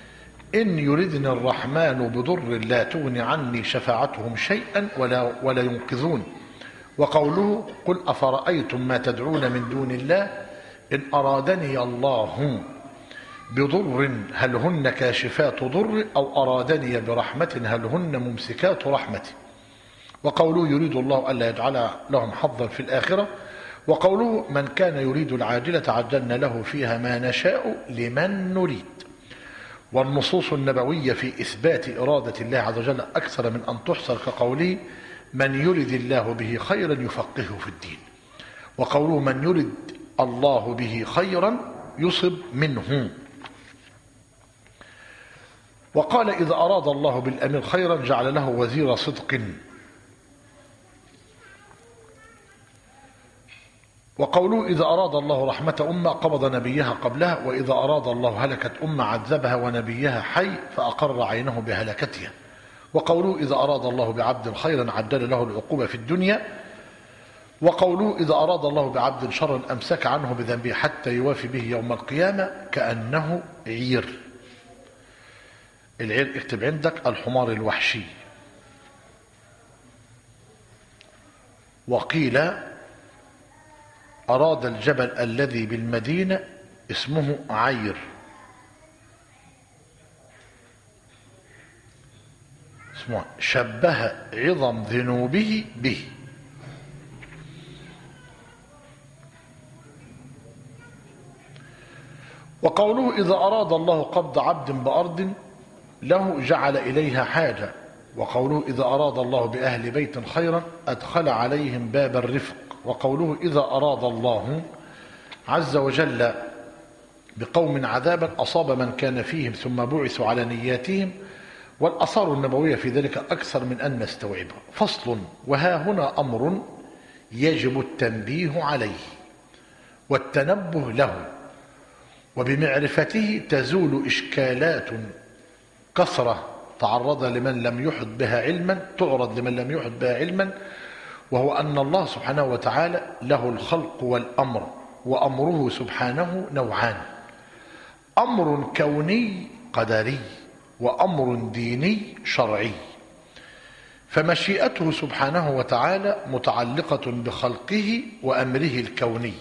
إن يردني الرحمن بضر لا تغني عني شفاعتهم شيئا ولا, ولا ينقذون، وقوله قل أفرأيتم ما تدعون من دون الله إن أرادني الله بضر هل هن كاشفات ضر أو أرادني برحمة هل هن ممسكات رحمتي، وقوله يريد الله ألا يجعل لهم حظا في الآخرة، وقوله من كان يريد العاجلة عجلنا له فيها ما نشاء لمن نريد. والنصوص النبوية في إثبات إرادة الله عز وجل أكثر من أن تحصر، كقوله من يرد الله به خيرا يفقهه في الدين، وقوله من يرد الله به خيرا يصب منه، وقال إذا أراد الله بالأمير خيرا جعل له وزير صدق، وقوله إذا أراد الله رحمة أمة قبض نبيها قبلها، وإذا أراد الله هلكت أمة عذبها ونبيها حي فأقر عينه بهلكتها، وقوله إذا أراد الله بعبد خيرا عدل له العقوبة في الدنيا، وقوله إذا أراد الله بعبد شرا أمسك عنه بذنبه حتى يوافي به يوم القيامة كأنه عير. العير اكتب عندك الحمار الوحشي. وقيل أراد الجبل الذي بالمدينة اسمه عير. اسمه شبه عظم ذنوبه به. وقوله إذا أراد الله قبض عبد بأرض له جعل إليها حاجة. وقوله إذا أراد الله بأهل بيت خيرا أدخل عليهم باب الرفق. وقوله إذا أراد الله عز وجل بقوم عذابا أصاب من كان فيهم ثم بعثوا على نياتهم. والآثار النبوية في ذلك أكثر من أن نستوعبها. فصل. وها هنا أمر يجب التنبيه عليه والتنبه له، وبمعرفته تزول إشكالات كثرة تعرض لمن لم يحط بها علما تعرض لمن لم يحط بها علما، وهو أن الله سبحانه وتعالى له الخلق والأمر، وأمره سبحانه نوعان: أمر كوني قدري، وأمر ديني شرعي. فمشيئته سبحانه وتعالى متعلقة بخلقه وأمره الكوني،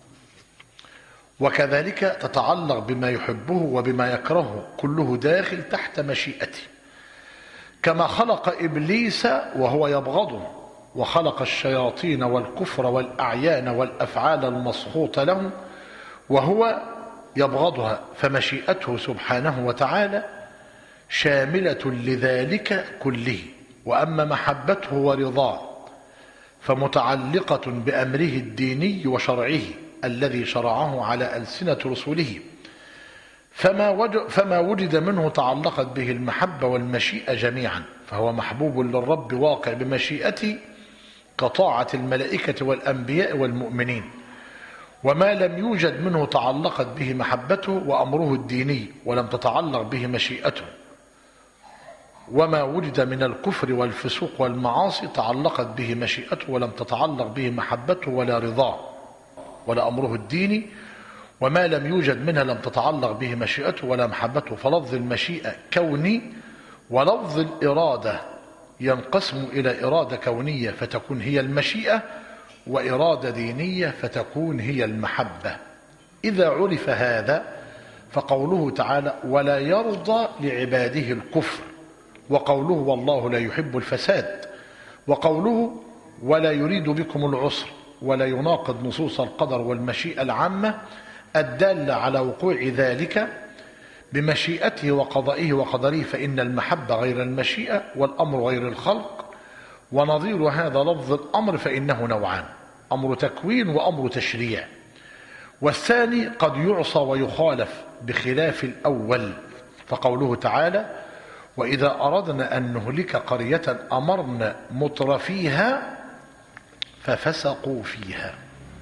وكذلك تتعلق بما يحبه وبما يكرهه، كله داخل تحت مشيئته. كما خلق إبليس وهو يبغضه، وخلق الشياطين والكفر والأعيان والأفعال المسخوطة له وهو يبغضها. فمشيئته سبحانه وتعالى شاملة لذلك كله. وأما محبته ورضاه فمتعلقة بأمره الديني وشرعه الذي شرعه على ألسنة رسله. فما وجد, فما وجد منه تعلقت به المحبة والمشيئة جميعا، فهو محبوب للرب واقع بمشيئته كطاعة الملائكة والأنبياء والمؤمنين. وما لم يوجد منه تعلقت به محبته وأمره الديني ولم تتعلق به مشيئته. وما وجد من الكفر والفسوق والمعاصي تعلقت به مشيئته ولم تتعلق به محبته ولا رضاه ولا أمره الديني. وما لم يوجد منها لم تتعلق به مشيئته ولا محبته. فلفظ المشيئة كوني، ولفظ الإرادة ينقسم إلى إرادة كونية فتكون هي المشيئة، وإرادة دينية فتكون هي المحبة. إذا عرف هذا فقوله تعالى ولا يرضى لعباده الكفر، وقوله والله لا يحب الفساد، وقوله ولا يريد بكم العسر، ولا يناقض نصوص القدر والمشيئة العامة الدالة على وقوع ذلك بمشيئته وقضائه وقدره. فإن المحبة غير المشيئة والأمر غير الخلق. ونظير هذا لفظ الأمر فإنه نوعان: أمر تكوين وأمر تشريع. والثاني قد يعصى ويخالف بخلاف الأول. فقوله تعالى وإذا أردنا أن نهلك قرية أمرنا مترفيها ففسقوا فيها.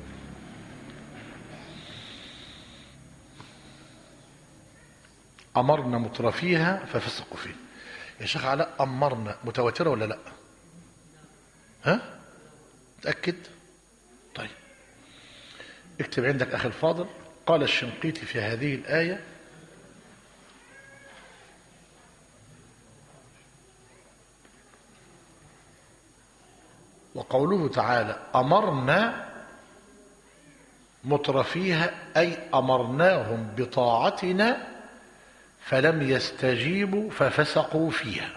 أمرنا مترفيها ففسقوا فيها. يا شيخ علاء أمرنا متواترة ولا لا؟ ها؟ تأكد؟ طيب اكتب عندك أخي الفاضل. قال الشنقيطي في هذه الآية وقوله تعالى أمرنا مترفيها أي أمرناهم بطاعتنا فلم يستجيبوا ففسقوا فيها.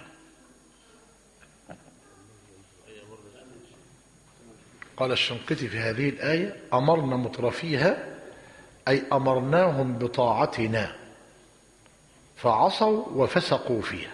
قال الشنقيطي في هذه الآية أمرنا مترفيها أي أمرناهم بطاعتنا فعصوا وفسقوا فيها.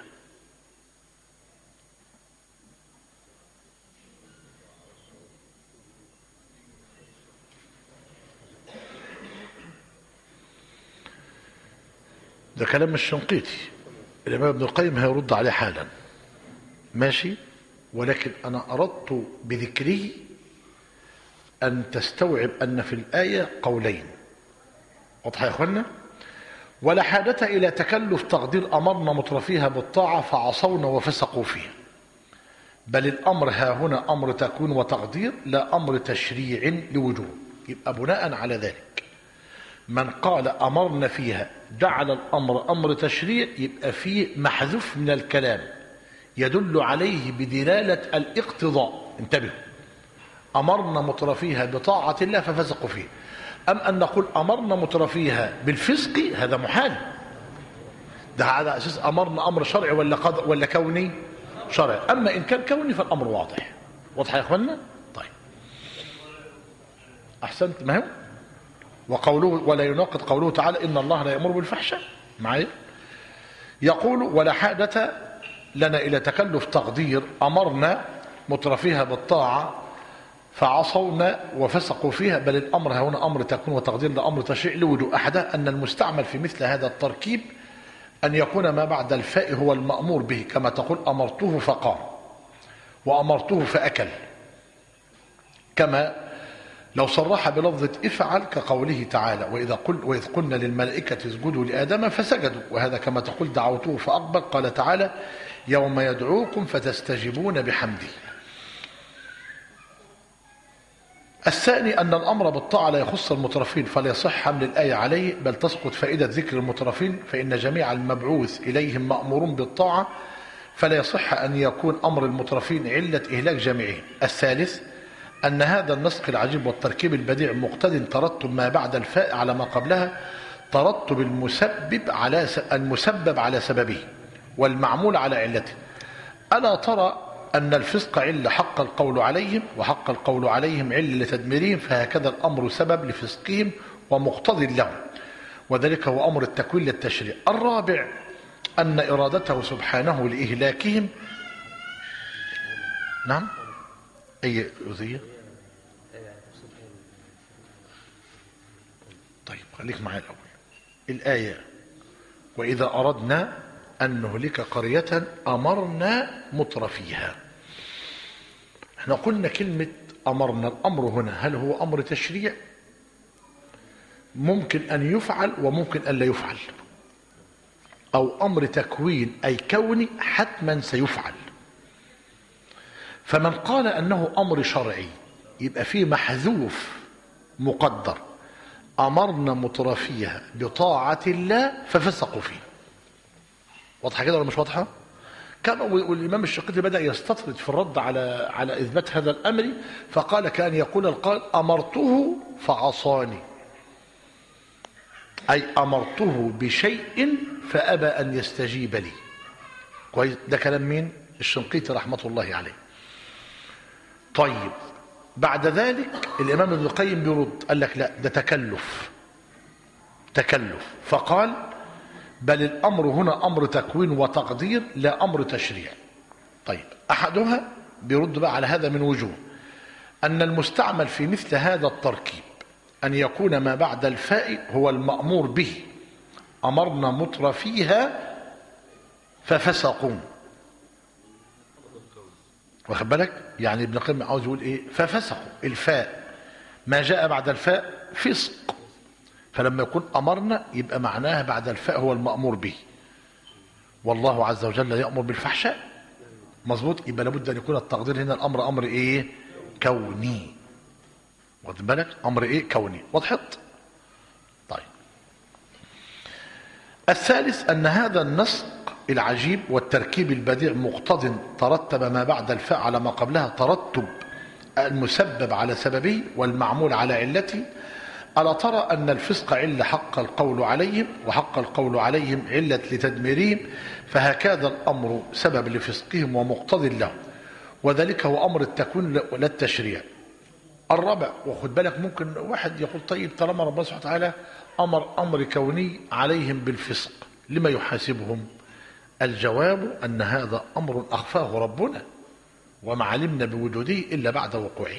ده كلام الشنقيطي. الإمام ابن القيم هيرد عليه حالا ماشي، ولكن أنا أردت بذكره أن تستوعب أن في الآية قولين. واضح يا أخوانا؟ ولا حاجة إلى تكلف تقدير أمرنا مترفيها بالطاعة فعصونا وفسقوا فيها، بل الأمر ها هنا أمر تكوين وتقدير لا أمر تشريع لوجوب. يبقى بناء على ذلك من قال أمرنا فيها جعل الأمر أمر تشريع، يبقى فيه محذوف من الكلام يدل عليه بدلالة الاقتضاء. انتبهوا، أمرنا مترفيها بطاعة الله ففسقوا فيه. أم أن نقول أمرنا مترفيها بالفسق هذا محال، ده على أساس أمرنا أمر شرعي ولا قضاء ولا كوني؟ شرعي. أما إن كان كوني فالأمر واضح. واضح يا إخوانا؟ طيب أحسنت. ما هو وقوله ولا يناقض قوله تعالى إن الله لا يأمر بالفحشاء معايا. يقول ولا حاجة لنا إلى تكلف تقدير أمرنا مترفيها بالطاعة فعصونا وفسقوا فيها، بل الأمر هنا أمر تكون وتقدير لأمر تشريع لوجوه أحدها أن المستعمل في مثل هذا التركيب أن يكون ما بعد الفاء هو المأمور به، كما تقول أمرته فقام وأمرته فأكل، كما لو صرح بلفظة افعل كقوله تعالى وإذا قل وإذ قلنا للملائكة اسجدوا لآدم فسجدوا، وهذا كما تقول دعوته فأقبل. قال تعالى يوم يدعوكم فتستجيبون بحمده. الثاني أن الأمر بالطاعة لا يخص المترفين فلا يصح حمل الآية عليه، بل تسقط فائدة ذكر المترفين، فإن جميع المبعوث إليهم مأمورون بالطاعة فلا يصح أن يكون أمر المترفين علة إهلاك جميعهم. الثالث أن هذا النسق العجيب والتركيب البديع مقتض ترتب ما بعد الفاء على ما قبلها، ترتب المسبب على المسبب على سببه والمعمول على علته. ألا ترى أن الفسق علة حق القول عليهم وحق القول عليهم علة لتدميرهم، فهكذا الأمر سبب لفسقهم ومقتض لهم، وذلك هو أمر التكوين للتشريع. الرابع أن إرادته سبحانه لإهلاكهم. نعم أي أذية؟ طيب خليك معي الأول. الآية وإذا أردنا أن نهلك قرية أمرنا مترفيها. احنا قلنا كلمة أمرنا، الأمر هنا هل هو أمر تشريع؟ ممكن أن يفعل وممكن أن لا يفعل، أو أمر تكوين أي كوني حتما سيفعل. فمن قال أنه أمر شرعي يبقى فيه محذوف مقدر أمرنا مترفيها بطاعة الله ففسقوا فيه. واضحة كده ولا مش واضحة؟ كان والإمام الشنقيطي بدأ يستطرد في الرد على على إثبات هذا الأمر، فقال كان يقول القائل أمرته فعصاني، أي أمرته بشيء فأبى أن يستجيب لي. كويس؟ ده كلام مين؟ الشنقيطي رحمة الله عليه. طيب بعد ذلك الإمام ابن القيم بيرد قال لك لا ده تكلف تكلف فقال بل الأمر هنا أمر تكوين وتقدير لا أمر تشريع. طيب أحدها بيرد بقى على هذا من وجوه أن المستعمل في مثل هذا التركيب أن يكون ما بعد الفاء هو المأمور به، أمرنا مترفيها ففسقون. واخد بالك؟ يعني ابن القيم عاوز يقول ايه؟ ففسقوا. الفاء ما جاء بعد الفاء فسق، فلما يكون أمرنا يبقى معناها بعد الفاء هو المأمور به، والله عز وجل يأمر بالفحشاء. مظبوط؟ يبقى لابد أن يكون التقدير هنا الأمر أمر إيه؟ كوني. واخد بالك؟ أمر إيه؟ كوني. وضحت؟ طيب الثالث أن هذا النسق العجيب والتركيب البديع مقتض ترتب ما بعد الفاء على ما قبلها، ترتب المسبب على سببه والمعمول على علته. ألا ترى أن الفسق علة حق القول عليهم وحق القول عليهم علة لتدميرهم، فهكذا الأمر سبب لفسقهم ومقتض له، وذلك هو أمر التكوين لا التشريع. الرابع وخد بالك ممكن واحد يقول طيب طالما ربنا سبحانه وتعالى أمر أمر كوني عليهم بالفسق لما يحاسبهم؟ الجواب أن هذا أمر أخفاه ربنا وما علمنا بوجوده إلا بعد وقوعه.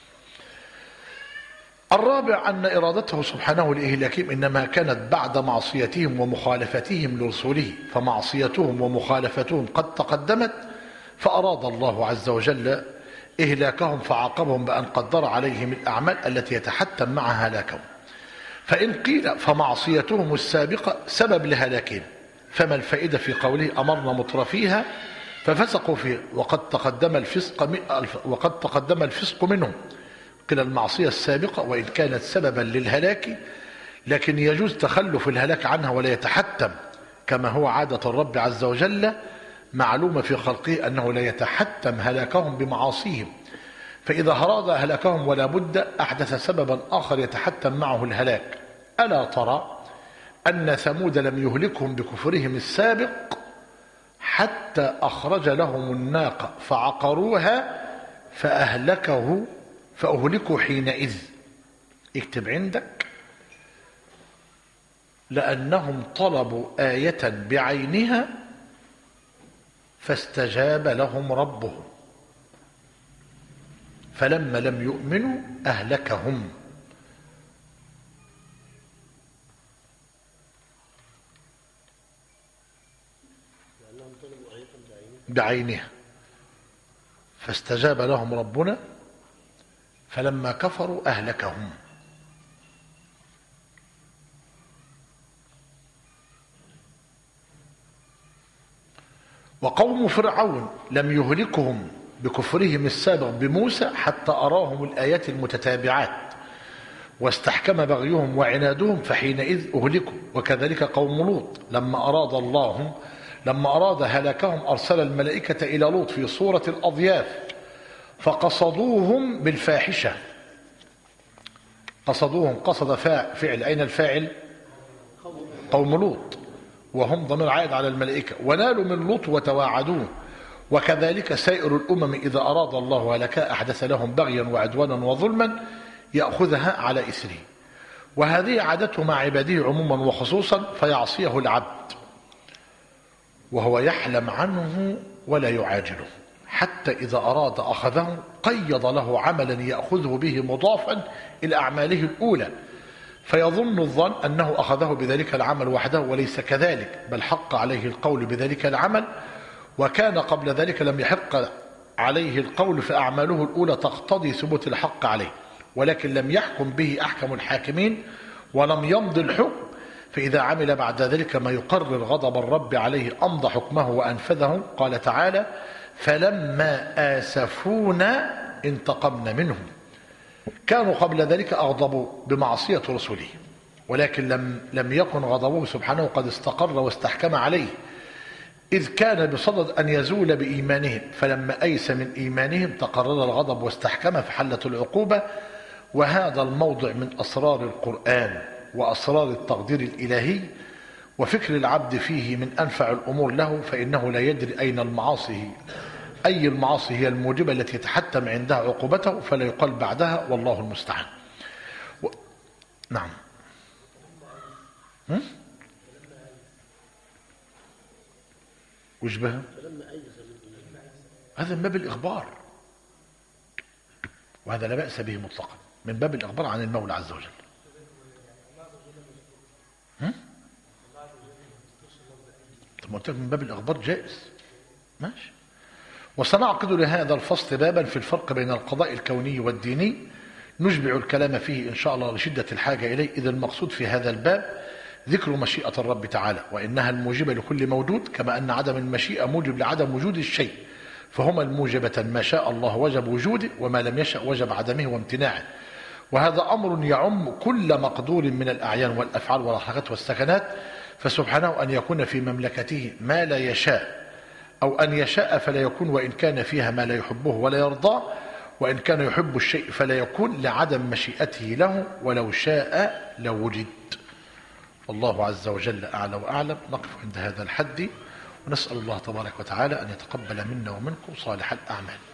الرابع أن إرادته سبحانه لإهلاكهم إنما كانت بعد معصيتهم ومخالفتهم لرسوله، فمعصيتهم ومخالفتهم قد تقدمت، فأراد الله عز وجل إهلاكهم فعاقبهم بأن قدر عليهم الأعمال التي يتحتم معها هلاكهم. فإن قيل فمعصيتهم السابقة سبب لهلاكهم، فما الفائدة في قوله أمرنا مترفيها ففسقوا فيه وقد تقدم الفسق وقد تقدم الفسق منهم؟ قيل المعصية السابقة وإن كانت سببا للهلاك لكن يجوز تخلف الهلاك عنها ولا يتحتم، كما هو عادة الرب عز وجل معلومة في خلقه أنه لا يتحتم هلاكهم بمعاصيهم، فإذا أراد هلاكهم ولا بد أحدث سببا آخر يتحتم معه الهلاك. ألا ترى أن ثمود لم يهلكهم بكفرهم السابق حتى أخرج لهم الناقة فعقروها فأهلكه فأهلكوا حينئذ. اكتب عندك: لأنهم طلبوا آية بعينها فاستجاب لهم ربهم فلما لم يؤمنوا أهلكهم. بعينها فاستجاب لهم ربنا فلما كفروا أهلكهم. وقوم فرعون لم يهلكهم بكفرهم السابق بموسى حتى أراهم الآيات المتتابعات واستحكم بغيهم وعنادهم فحينئذ أهلكوا. وكذلك قوم لوط لما أراد الله لما أراد هلاكهم أرسل الملائكة إلى لوط في صورة الأضياف فقصدوهم بالفاحشة. قصدوهم قصد فعل، أين الفاعل؟ قوم لوط، وهم ضمير عائد على الملائكة. ونالوا من لوط وتواعدوه. وكذلك سائر الأمم إذا أراد الله هلكها أحدث لهم بغيا وعدوانا وظلما يأخذها على إثره. وهذه عادته مع عباده عموما وخصوصا فيعصيه العبد وهو يحلم عنه ولا يعاجله، حتى إذا أراد أخذه قيض له عملا يأخذه به مضافا إلى أعماله الأولى فيظن الظن أنه أخذه بذلك العمل وحده، وليس كذلك، بل حق عليه القول بذلك العمل، وكان قبل ذلك لم يحق عليه القول فأعماله الأولى تقتضي ثبوت الحق عليه، ولكن لم يحكم به أحكم الحاكمين ولم يمض الحكم. فإذا عمل بعد ذلك ما يقرر غضب الرب عليه أمضى حكمه وأنفذه. قال تعالى: فلما آسفونا انتقمنا منهم. كانوا قبل ذلك أغضبوا بمعصية رسله، ولكن لم, لم يكن غضبه سبحانه قد استقر واستحكم عليه، إذ كان بصدد أن يزول بإيمانهم، فلما أيس من إيمانهم تقرر الغضب واستحكم فحلت العقوبة. وهذا الموضع من أسرار القرآن وأسرار التقدير الإلهي، وفكر العبد فيه من أنفع الأمور له، فإنه لا يدري أين المعاصي أي المعاصي هي الموجبة التي يتحتم عندها عقوبته، فلا يقال بعدها والله المستعان. و... نعم. هم؟ وشبه هذا من باب الإخبار، وهذا لا بأس به مطلقا، من باب الإخبار عن المولى عز وجل. هم؟ طب ما قلت لك من باب الإخبار جائز، ماشي. وسنعقد لهذا الفصل بابا في الفرق بين القضاء الكوني والديني، نشبع الكلام فيه إن شاء الله لشدة الحاجة إليه، إذ المقصود في هذا الباب ذكر مشيئة الرب تعالى، وإنها الموجبة لكل موجود، كما أن عدم المشيئة موجب لعدم وجود الشيء، فهما الموجبة ما شاء الله وجب وجوده، وما لم يشأ وجب عدمه وامتناعه. وهذا أمر يعم كل مقدور من الأعيان والأفعال والحركات والسكنات، فسبحانه أن يكون في مملكته ما لا يشاء، أو أن يشاء فلا يكون، وإن كان فيها ما لا يحبه ولا يرضاه، وإن كان يحب الشيء فلا يكون لعدم مشيئته له، ولو شاء لوجد. والله عز وجل أعلى وأعلم. نقف عند هذا الحد، ونسأل الله تبارك وتعالى أن يتقبل منا ومنكم صالح الأعمال.